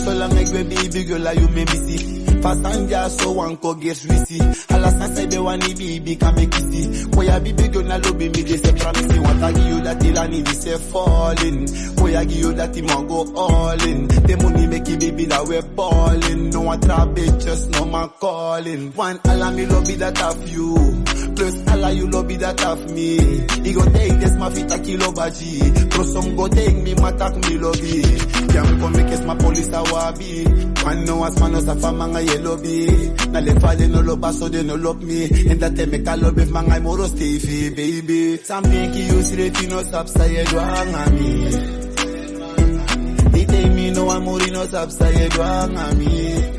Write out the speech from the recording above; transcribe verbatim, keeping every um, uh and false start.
so la make baby girl la you me missy. Fast and just so one co get risky. Alas I say the one baby can make kissy. Boy I baby girl na love me they say promise me what I give you that till I need is say falling. Boy I give you that him go all in. The money make you baby that we're balling. No one trap bitches, no man calling. One Allah me love be that of you. Plus Allah you love be that of me. He go take this my fit a kilo baji. Pro some go take me my tak me love it. Can't come make my police a wabi. Man no as man no safa manga yellow be. Na le fale no lo baso de no love me. And that te make a love if manga moro stay fi baby. Something ki you see if you no stop say you hang me. They tell me no amor no stop say you hang me.